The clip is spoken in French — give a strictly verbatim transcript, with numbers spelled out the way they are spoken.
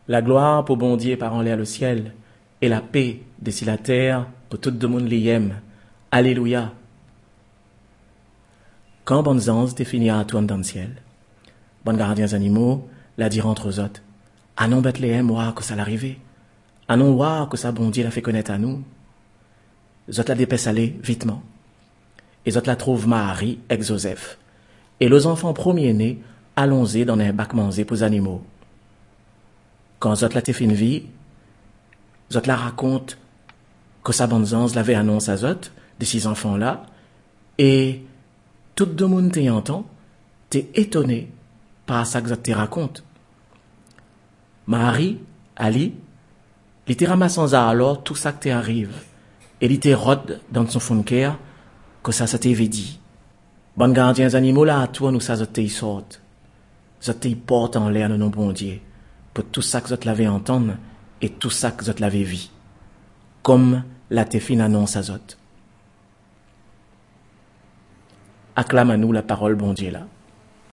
La gloire pour bon Dieu par en l'air le ciel, et la paix d'ici la terre pour tout le monde l'y aime. Alléluia. Quand bonnes anges définir à toi dans le ciel, bonnes gardiens animaux, la dire entre eux autres, à non Bethléem, voir que ça l'arrivait, à non voir que ça bon Dieu l'a fait connaître à nous. Zot la dépêche aller vitement. Et zot la trouve Marie et Joseph. Et les enfants premiers-nés allons-y dans un bac manger pour les animaux. Quand zot la te fin vie, zot la raconte que sa bonne ange l'avait annoncé à zot, de ces enfants-là, et tout le monde t'y entend, t'es étonné par ça que zot te raconte. Marie, Ali, il te ramasse alors tout ça que t'y arrive, et il te rôde dans son fond de cœur que ça ça t'avait dit. Bon gardiens animaux là à toi nous ça zot te sorte. Zot te porte en l'air de nos bon Dieu, pour tout ça que zot l'avait entendre, et tout ça que zot l'avait vu. Comme la te fin annonce à zot. Acclame à nous la parole bon Dieu là.